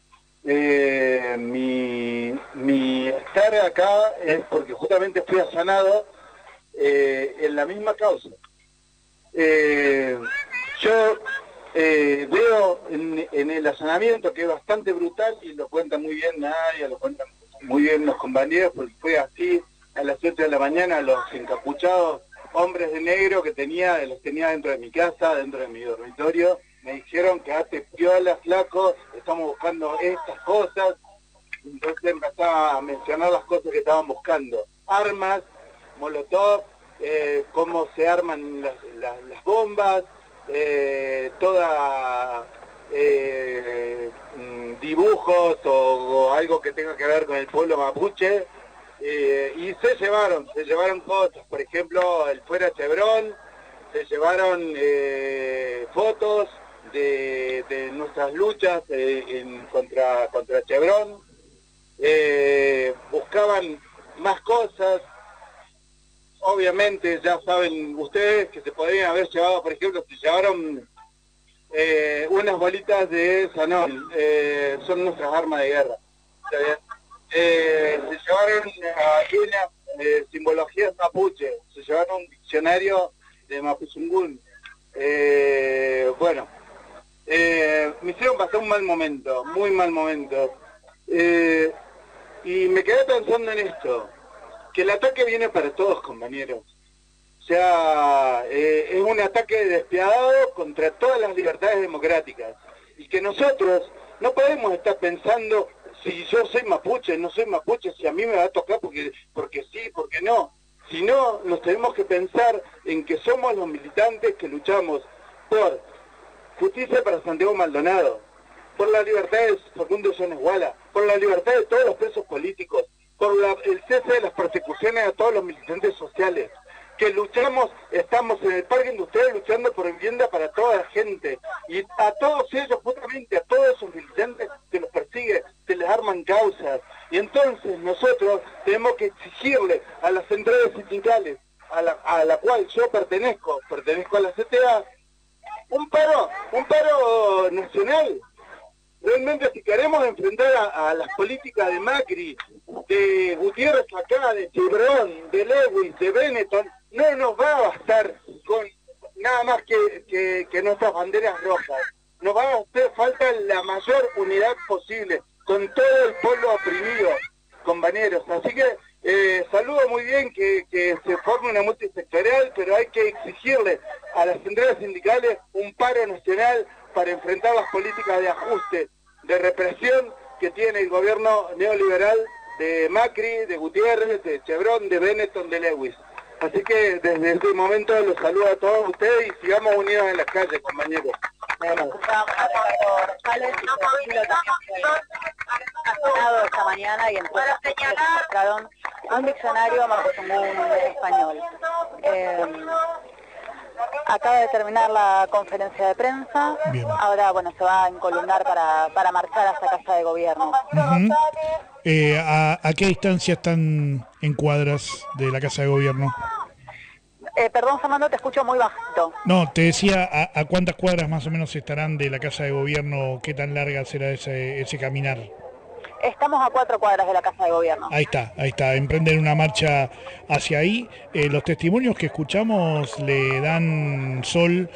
Speaker 7: Mi estar acá es porque justamente fui allanado en la misma causa. Yo veo en el allanamiento que es bastante brutal, y lo cuenta muy bien Nadia, lo cuentan muy bien los compañeros, porque fue así a las 7 de la mañana. Los encapuchados hombres de negro que los tenía dentro de mi casa, dentro de mi dormitorio, me dijeron: quedate piola, flaco, estamos buscando estas cosas. Entonces empezaba a mencionar las cosas que estaban buscando: armas, molotov, cómo se arman las bombas, dibujos o algo que tenga que ver con el pueblo mapuche. Y se llevaron cosas, por ejemplo, el Fuera Chevron, se llevaron fotos de nuestras luchas contra Chevron, buscaban más cosas. Obviamente ya saben ustedes que se podrían haber llevado, por ejemplo, se llevaron unas bolitas de Sanol, son nuestras armas de guerra. ¿Está bien? Se llevaron algunas simbologías mapuche, se llevaron un diccionario de Mapuzungún. Bueno, me hicieron pasar un mal momento, muy mal momento. Y me quedé pensando en esto, que el ataque viene para todos, compañeros. O sea, es un ataque despiadado contra todas las libertades democráticas. Y que nosotros no podemos estar pensando si yo soy mapuche, no soy mapuche, si a mí me va a tocar porque sí, porque no. Si no, nos tenemos que pensar en que somos los militantes que luchamos por justicia para Santiago Maldonado, por la libertad de Facundo Yanes-Guala, por la libertad de todos los presos políticos, por el cese de las persecuciones a todos los militantes sociales, que luchamos, estamos en el parque industrial luchando por vivienda para toda la gente, y a todos ellos, justamente a todos esos militantes que los persigue, se les arman causas. Y entonces nosotros tenemos que exigirle a las centrales sindicales, a la cual yo pertenezco a la CTA, un paro nacional. Realmente, si queremos enfrentar a las políticas de Macri, de Gutiérrez acá, de Chevron, de Lewis, de Benetton, no nos va a bastar con nada más que nuestras banderas rojas. Nos va a hacer falta la mayor unidad posible con todo el pueblo oprimido, compañeros. Así que saludo muy bien que se forme una multisectorial, pero hay que exigirle a las centrales sindicales un paro nacional para enfrentar las políticas de ajuste, de represión que tiene el gobierno neoliberal de Macri, de Gutiérrez, de Chevron, de Benetton, de Lewis. Así que desde este momento los saludo a todos ustedes y sigamos unidos en las calles, compañeros.
Speaker 6: Esta mañana y entonces a un diccionario mapuzungún español. Acaba de terminar la conferencia de prensa.
Speaker 1: Bien.
Speaker 6: Ahora, bueno, se va a encolumnar para marchar hasta Casa de Gobierno.
Speaker 1: ¿A qué distancia están en cuadras de la Casa de Gobierno?
Speaker 6: Perdón, Fernando, te escucho muy bajito.
Speaker 1: No, te decía, ¿a cuántas cuadras más o menos estarán de la Casa de Gobierno? ¿Qué tan larga será ese caminar?
Speaker 6: Estamos a 4 cuadras de la Casa de Gobierno.
Speaker 1: Ahí está, emprenden una marcha hacia ahí. Los testimonios que escuchamos le dan, Sol,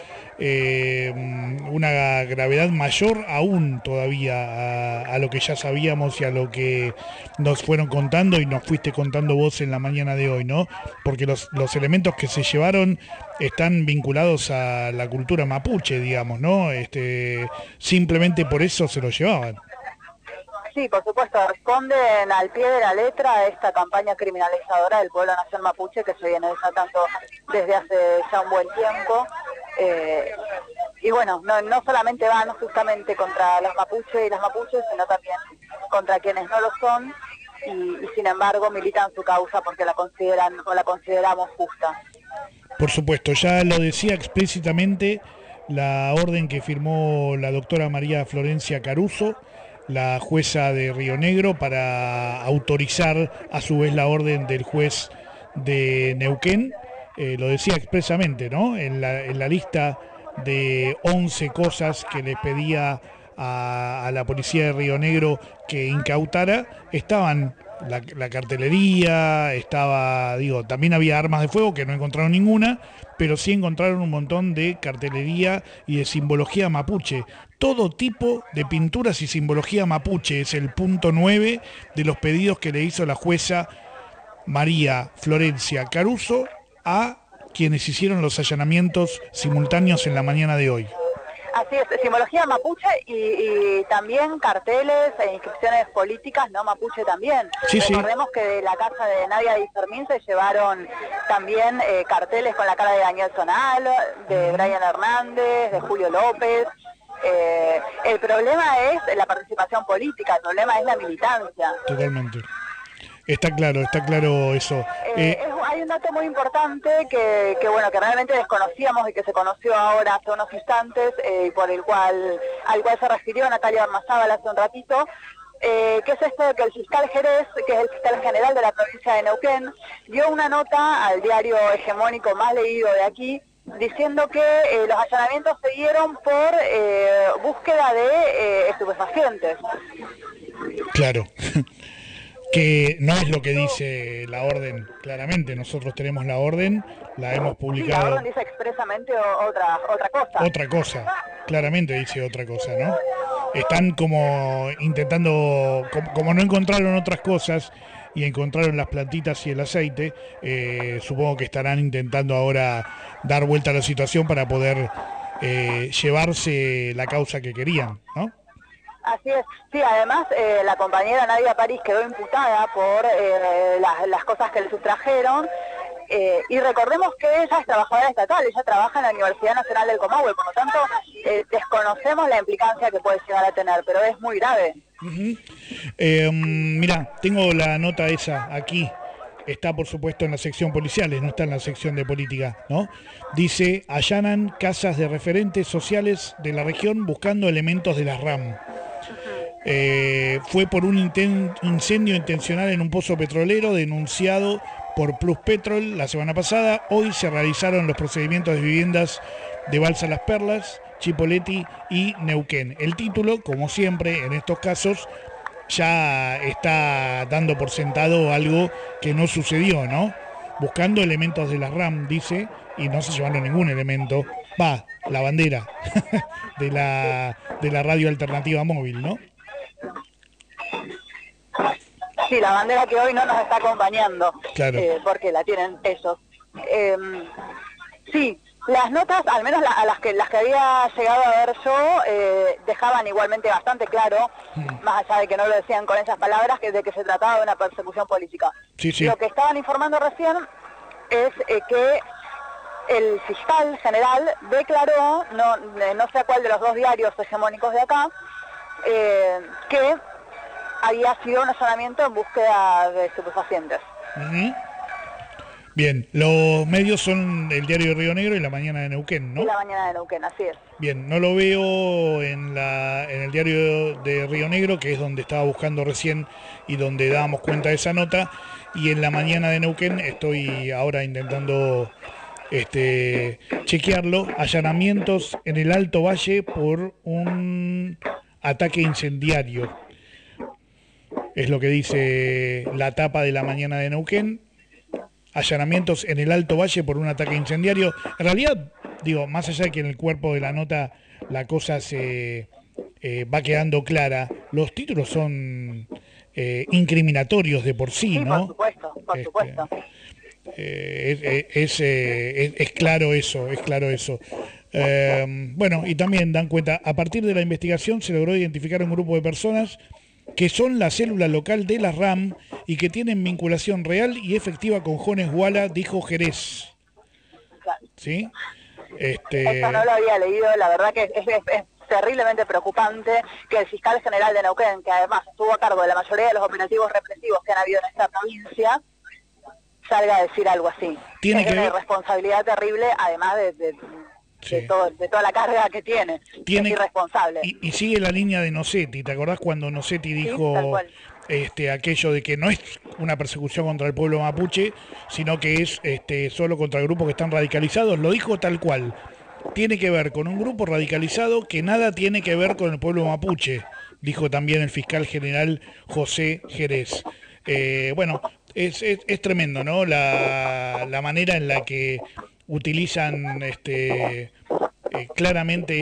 Speaker 1: una gravedad mayor aún todavía a lo que ya sabíamos y a lo que nos fueron contando y nos fuiste contando vos en la mañana de hoy, ¿no? Porque los elementos que se llevaron están vinculados a la cultura mapuche, digamos, ¿no? Simplemente por eso se los llevaban.
Speaker 6: Sí, por supuesto, responden al pie de la letra a esta campaña criminalizadora del pueblo nación mapuche que se viene desatando desde hace ya un buen tiempo. Y bueno, no solamente van justamente contra los mapuches y las mapuches, sino también contra quienes no lo son y sin embargo militan su causa porque la consideran o la consideramos justa.
Speaker 1: Por supuesto, ya lo decía explícitamente la orden que firmó la doctora María Florencia Caruso, la jueza de Río Negro, para autorizar a su vez la orden del juez de Neuquén. Lo decía expresamente, ¿no? En la lista de 11 cosas que le pedía a la policía de Río Negro que incautara, estaban la cartelería, también había armas de fuego que no encontraron ninguna, pero sí encontraron un montón de cartelería y de simbología mapuche. Todo tipo de pinturas y simbología mapuche es el punto 9 de los pedidos que le hizo la jueza María Florencia Caruso a quienes hicieron los allanamientos simultáneos en la mañana de hoy.
Speaker 6: Así es, simbología mapuche y también carteles e inscripciones políticas no mapuche también.
Speaker 1: Sí,
Speaker 6: Recordemos que de la casa de Nadia Di Fermín se llevaron también carteles con la cara de Daniel Zonal, de Brian Hernández, de Julio López. El problema es la participación política, el problema es la militancia.
Speaker 1: Totalmente. Está claro eso.
Speaker 6: Hay un dato muy importante que realmente desconocíamos y que se conoció ahora hace unos instantes, al cual se refirió Natalia Ormazábal hace un ratito, que es esto de que el fiscal Jerez, que es el fiscal general de la provincia de Neuquén, dio una nota al diario hegemónico más leído de aquí, diciendo que los allanamientos se dieron por búsqueda de estupefacientes.
Speaker 1: Claro. Que no es lo que dice la orden, claramente. Nosotros tenemos la orden, la hemos publicado.
Speaker 6: Sí, la orden dice expresamente otra cosa.
Speaker 1: Otra cosa, claramente dice otra cosa, ¿no? Están como intentando, como no encontraron otras cosas y encontraron las plantitas y el aceite, supongo que estarán intentando ahora dar vuelta a la situación para poder llevarse la causa que querían, ¿no?
Speaker 6: Así es, sí, además la compañera Nadia París quedó imputada por las cosas que le sustrajeron y recordemos que ella es trabajadora estatal, ella trabaja en la Universidad Nacional del Comahue, por lo tanto desconocemos la implicancia que puede llegar a tener, pero es muy grave.
Speaker 1: Mirá, tengo la nota esa aquí. Está, por supuesto, en la sección policiales, no está en la sección de política, ¿no? Dice, allanan casas de referentes sociales de la región buscando elementos de las RAM. Fue por un incendio intencional en un pozo petrolero denunciado por Plus Petrol la semana pasada. Hoy se realizaron los procedimientos de viviendas de Balsa Las Perlas, Chipoleti y Neuquén. El título, como siempre en estos casos, ya está dando por sentado algo que no sucedió, ¿no? Buscando elementos de la RAM, dice, y no se llevaron ningún elemento. La bandera de la radio alternativa móvil, ¿no?
Speaker 6: Sí, la bandera que hoy no nos está acompañando,
Speaker 1: claro.
Speaker 6: Porque la tienen ellos. Sí, las notas, al menos las que había llegado a ver yo, dejaban igualmente bastante claro, más allá de que no lo decían con esas palabras, de que se trataba de una persecución política.
Speaker 1: Sí.
Speaker 6: Lo que estaban informando recién es que el fiscal general declaró, no sé a cuál de los dos diarios hegemónicos de acá, que había sido un allanamiento en búsqueda de estupefacientes.
Speaker 1: Bien, los medios son el Diario de Río Negro y La Mañana de Neuquén, ¿no?
Speaker 6: Y La Mañana de Neuquén, así es.
Speaker 1: Bien, no lo veo en el Diario de Río Negro, que es donde estaba buscando recién y donde dábamos cuenta de esa nota, y en La Mañana de Neuquén estoy ahora intentando chequearlo. Allanamientos en el Alto Valle por un ataque incendiario. Es lo que dice la tapa de La Mañana de Neuquén. Allanamientos en el Alto Valle por un ataque incendiario. En realidad, digo, más allá de que en el cuerpo de la nota la cosa se va quedando clara, los títulos son incriminatorios de por sí, ¿no?
Speaker 6: Por supuesto.
Speaker 1: Es claro eso, bueno, y también dan cuenta, a partir de la investigación se logró identificar un grupo de personas que son la célula local de la RAM y que tienen vinculación real y efectiva con Jones Walla, dijo Jerez. ¿Sí?
Speaker 6: Esto no lo había leído, la verdad que es terriblemente preocupante que el fiscal general de Neuquén, que además estuvo a cargo de la mayoría de los operativos represivos que han habido en esta provincia, salga a decir algo así.
Speaker 1: Tiene
Speaker 6: una irresponsabilidad terrible, además de toda la carga que tiene. Es irresponsable.
Speaker 1: Y sigue la línea de Nocetti. ¿Te acordás cuando Nocetti dijo aquello de que no es una persecución contra el pueblo mapuche, sino que es solo contra grupos que están radicalizados? Lo dijo tal cual. Tiene que ver con un grupo radicalizado que nada tiene que ver con el pueblo mapuche, dijo también el fiscal general José Jerez. Bueno, es tremendo, ¿no? La manera en la que utilizan claramente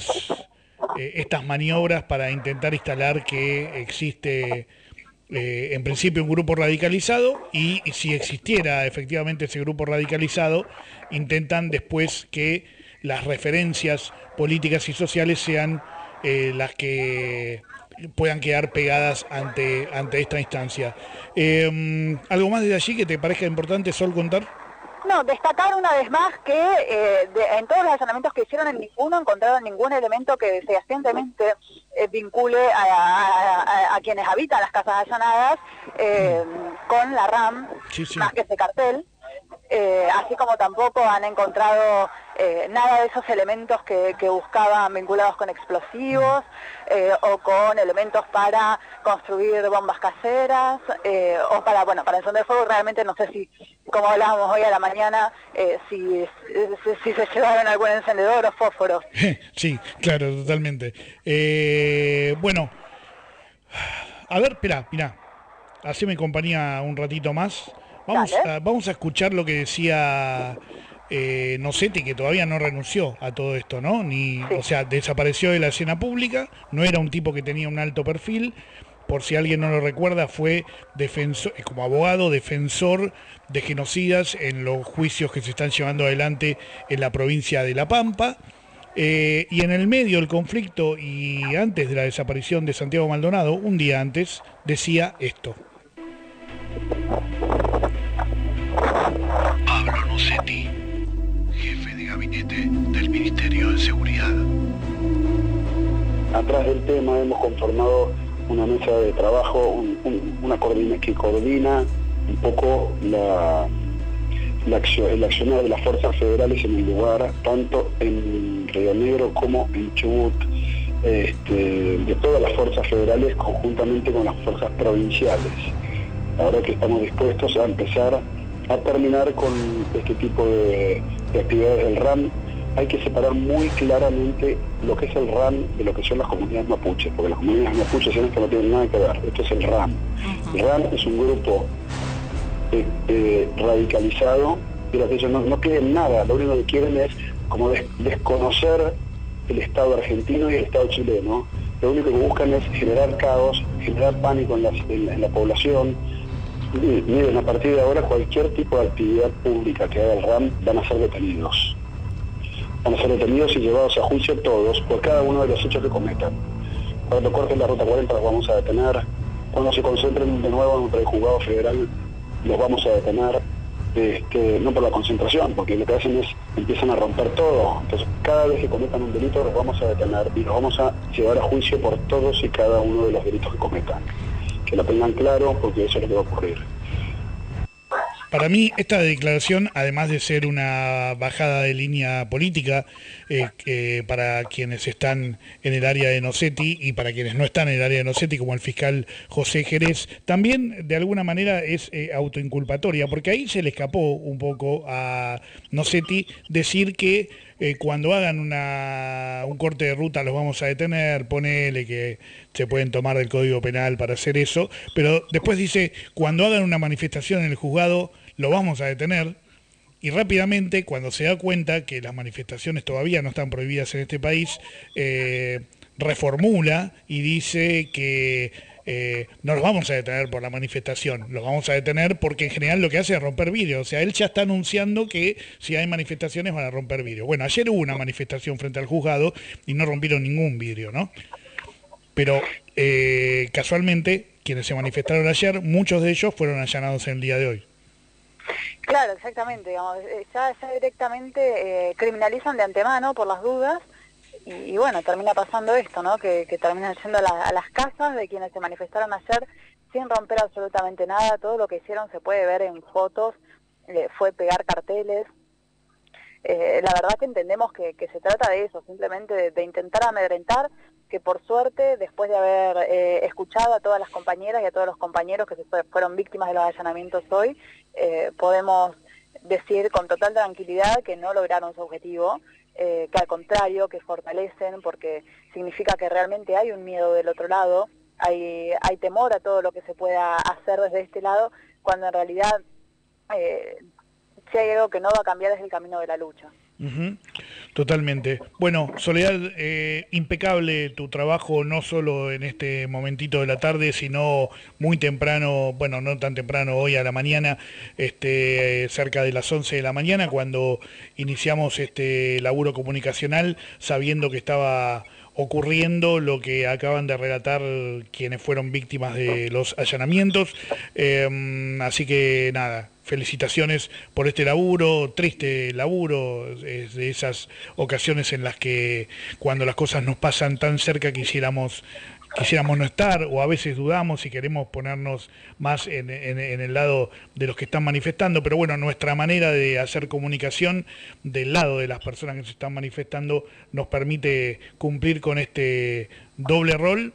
Speaker 1: estas maniobras para intentar instalar que existe en principio un grupo radicalizado, y si existiera efectivamente ese grupo radicalizado, intentan después que las referencias políticas y sociales sean las que puedan quedar pegadas ante esta instancia. ¿Algo más de allí que te parezca importante, Sol, contar?
Speaker 6: No, destacar una vez más que en todos los allanamientos que hicieron, en ninguno encontraron ningún elemento que fehacientemente vincule a quienes habitan las casas allanadas con la RAM, más que ese cartel. Así como tampoco han encontrado nada de esos elementos que buscaban vinculados con explosivos o con elementos para construir bombas caseras o para encender fuego. Realmente no sé si, como hablábamos hoy a la mañana, si se llevaron algún encendedor o fósforos.
Speaker 1: Sí, claro, totalmente. Bueno, a ver, mirá, haceme compañía un ratito más. Vamos a escuchar lo que decía Nocetti, que todavía no renunció a todo esto, ¿no? O sea, desapareció de la escena pública, no era un tipo que tenía un alto perfil. Por si alguien no lo recuerda, fue defensor, como abogado, defensor de genocidas en los juicios que se están llevando adelante en la provincia de La Pampa. Y en el medio del conflicto y antes de la desaparición de Santiago Maldonado, un día antes, decía esto.
Speaker 8: Pablo Nocetti, jefe de gabinete del Ministerio de Seguridad.
Speaker 9: Atrás del tema hemos conformado una mesa de trabajo, una que coordina un poco el accionar de las fuerzas federales en el lugar, tanto en Río Negro como en Chubut, de todas las fuerzas federales conjuntamente con las fuerzas provinciales. Ahora que estamos dispuestos a empezar a terminar con este tipo de actividades del RAM, hay que separar muy claramente lo que es el RAM de lo que son las comunidades mapuches, porque las comunidades mapuches en esto no tienen nada que ver. Esto es el RAM. El RAM es un grupo radicalizado, pero que ellos no quieren nada, lo único que quieren es como desconocer el Estado argentino y el Estado chileno. Lo único que buscan es generar caos, generar pánico en la población. Miren, a partir de ahora cualquier tipo de actividad pública que haga el RAM van a ser detenidos. Van a ser detenidos y llevados a juicio todos por cada uno de los hechos que cometan. Cuando corten la Ruta 40 los vamos a detener. Cuando se concentren de nuevo en el juzgado federal los vamos a detener. No por la concentración, porque lo que hacen es empiezan a romper todo. Entonces cada vez que cometan un delito los vamos a detener y los vamos a llevar a juicio por todos y cada uno de los delitos que cometan. Que lo tengan claro, porque eso es lo que va a ocurrir.
Speaker 1: Para mí, esta declaración, además de ser una bajada de línea política para quienes están en el área de Nocetti y para quienes no están en el área de Nocetti, como el fiscal José Jerez, también de alguna manera es autoinculpatoria, porque ahí se le escapó un poco a Nocetti decir que cuando hagan un corte de ruta los vamos a detener, ponele que se pueden tomar del Código Penal para hacer eso, pero después dice, cuando hagan una manifestación en el juzgado lo vamos a detener, y rápidamente, cuando se da cuenta que las manifestaciones todavía no están prohibidas en este país, reformula y dice que no los vamos a detener por la manifestación, los vamos a detener porque en general lo que hace es romper vidrio. O sea, él ya está anunciando que si hay manifestaciones van a romper vidrio. Bueno, ayer hubo una manifestación frente al juzgado y no rompieron ningún vidrio, ¿no? Pero casualmente, quienes se manifestaron ayer, muchos de ellos fueron allanados en el día de hoy.
Speaker 6: Claro, exactamente, digamos, ya directamente criminalizan de antemano por las dudas y bueno, termina pasando esto, ¿no? Que terminan yendo a las casas de quienes se manifestaron ayer sin romper absolutamente nada. Todo lo que hicieron se puede ver en fotos, fue pegar carteles. La verdad que entendemos que se trata de eso, simplemente de intentar amedrentar, que por suerte, después de haber escuchado a todas las compañeras y a todos los compañeros que fueron víctimas de los allanamientos hoy, podemos decir con total tranquilidad que no lograron su objetivo, que al contrario, que fortalecen, porque significa que realmente hay un miedo del otro lado, hay temor a todo lo que se pueda hacer desde este lado, cuando en realidad si hay algo que no va a cambiar es el camino de la lucha.
Speaker 1: Totalmente. Bueno, Soledad, impecable tu trabajo, no solo en este momentito de la tarde, sino muy temprano, bueno, no tan temprano, hoy a la mañana, cerca de las 11 de la mañana, cuando iniciamos este laburo comunicacional, sabiendo que estaba ocurriendo lo que acaban de relatar quienes fueron víctimas de los allanamientos. Así que nada, felicitaciones por este laburo, triste laburo, es de esas ocasiones en las que cuando las cosas nos pasan tan cerca quisiéramos no estar, o a veces dudamos y queremos ponernos más en el lado de los que están manifestando, pero bueno, nuestra manera de hacer comunicación del lado de las personas que se están manifestando nos permite cumplir con este doble rol,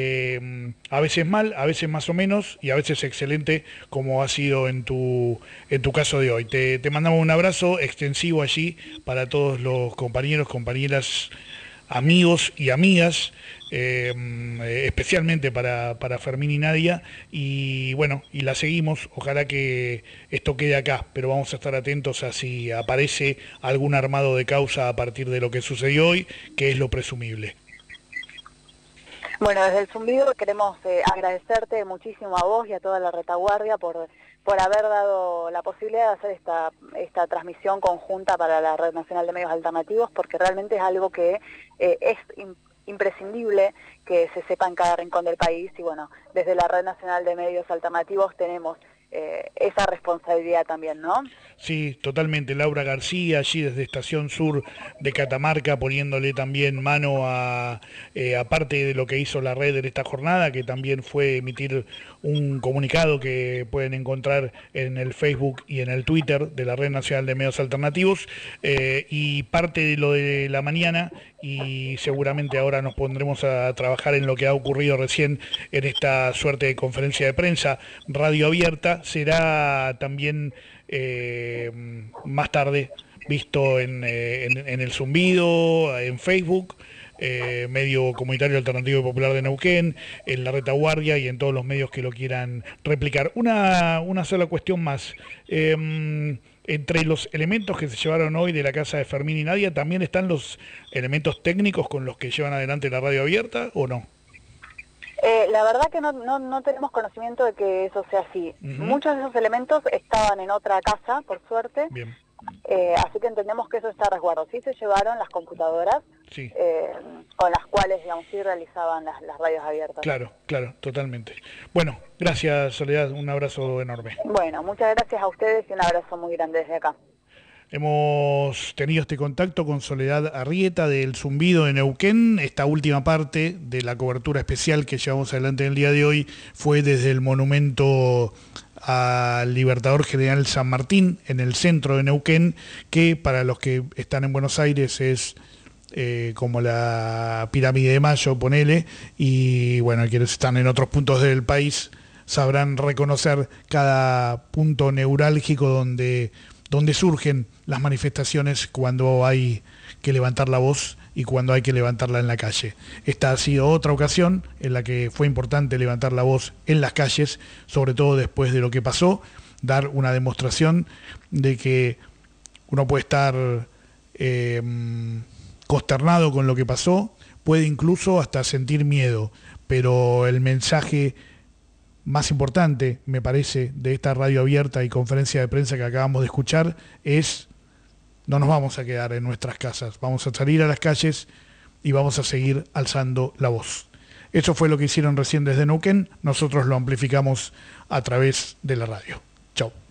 Speaker 1: a veces mal, a veces más o menos, y a veces excelente, como ha sido en tu caso de hoy. Te mandamos un abrazo extensivo allí para todos los compañeros, compañeras, amigos y amigas, especialmente para Fermín y Nadia, y bueno, y la seguimos, ojalá que esto quede acá, pero vamos a estar atentos a si aparece algún armado de causa a partir de lo que sucedió hoy, que es lo presumible.
Speaker 6: Bueno, desde el Zumbido queremos agradecerte muchísimo a vos y a toda la retaguardia por haber dado la posibilidad de hacer esta transmisión conjunta para la Red Nacional de Medios Alternativos, porque realmente es algo que es imprescindible que se sepa en cada rincón del país, y bueno, desde la Red Nacional de Medios Alternativos tenemos esa responsabilidad también, ¿no?
Speaker 1: Sí, totalmente. Laura García, allí desde Estación Sur de Catamarca, poniéndole también mano aparte de lo que hizo la red en esta jornada, que también fue emitir un comunicado que pueden encontrar en el Facebook y en el Twitter de la Red Nacional de Medios Alternativos, y parte de lo de la mañana, y seguramente ahora nos pondremos a trabajar en lo que ha ocurrido recién en esta suerte de conferencia de prensa radio abierta, será también más tarde visto en el Zumbido, en Facebook, medio comunitario alternativo y popular de Neuquén, en la retaguardia y en todos los medios que lo quieran replicar. Una sola cuestión más. Entre los elementos que se llevaron hoy de la casa de Fermín y Nadia, ¿también están los elementos técnicos con los que llevan adelante la radio abierta o no?
Speaker 6: La verdad que no tenemos conocimiento de que eso sea así. Muchos de esos elementos estaban en otra casa, por suerte.
Speaker 1: Bien.
Speaker 6: Así que entendemos que eso está a resguardo. Sí se llevaron las computadoras,
Speaker 1: sí,
Speaker 6: con las cuales, digamos, sí realizaban las radios abiertas.
Speaker 1: Claro, totalmente. Bueno, gracias, Soledad, un abrazo enorme.
Speaker 6: Bueno, muchas gracias a ustedes y un abrazo muy grande desde acá.
Speaker 1: Hemos tenido este contacto con Soledad Arrieta del Zumbido de Neuquén. Esta última parte de la cobertura especial que llevamos adelante en el día de hoy fue desde el monumento al Libertador General San Martín, en el centro de Neuquén, que para los que están en Buenos Aires es como la Pirámide de Mayo, ponele, y bueno, quienes están en otros puntos del país sabrán reconocer cada punto neurálgico donde surgen las manifestaciones cuando hay que levantar la voz y cuando hay que levantarla en la calle. Esta ha sido otra ocasión en la que fue importante levantar la voz en las calles, sobre todo después de lo que pasó, dar una demostración de que uno puede estar consternado con lo que pasó, puede incluso hasta sentir miedo, pero el mensaje más importante, me parece, de esta radio abierta y conferencia de prensa que acabamos de escuchar es: no nos vamos a quedar en nuestras casas, vamos a salir a las calles y vamos a seguir alzando la voz. Eso fue lo que hicieron recién desde Neuquén, nosotros lo amplificamos a través de la radio. Chau.